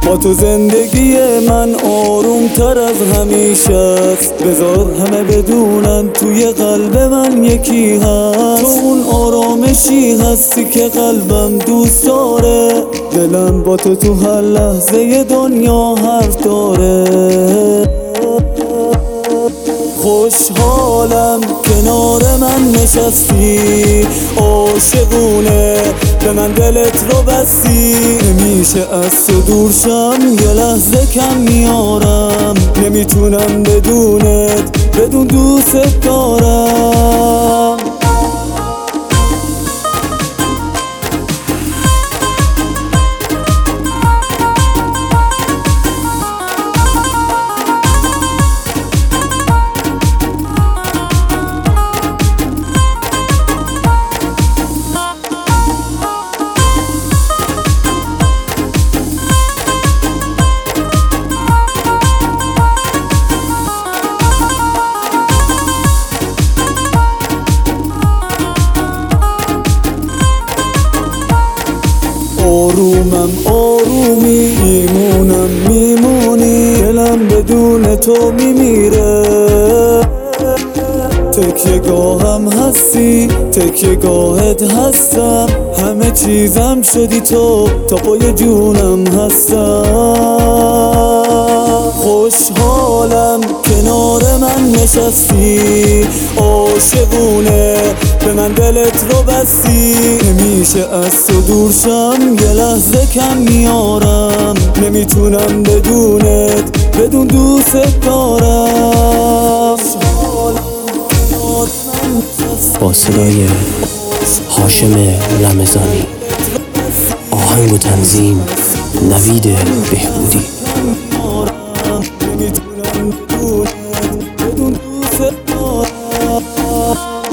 با تو زندگی من آروم تر از همیشه است. بذار همه بدونن توی قلب من یکی هست. تو اون آرامشی هستی که قلبم دوست داره. دلم با تو هر لحظه دنیا حرف داره. خوشحالم کنار من نشستی، عاشقونه به من دلت رو بستی. نمیشه از تو دور شم، یه لحظه کم میارم. نمیتونم بدون دوست دارم. آرومم آرومی، میمونی. دلم بدون تو میمیره. تکیه گاهم هستی، تکیه گاهت هستم. همه چیزم شدی تو، تا پای جونم هستم. خوشحالم کنار من نشستی، عاشقونه به من دلت رو بستی. نمیشه از تو دور شم، یه لحظه کم میارم. نمیتونم بدون دوست دارم. با صدای هاشم رمضانی، آهنگ و تنظیم نوید بهبودی. نمیتونم بدون دوست دارم.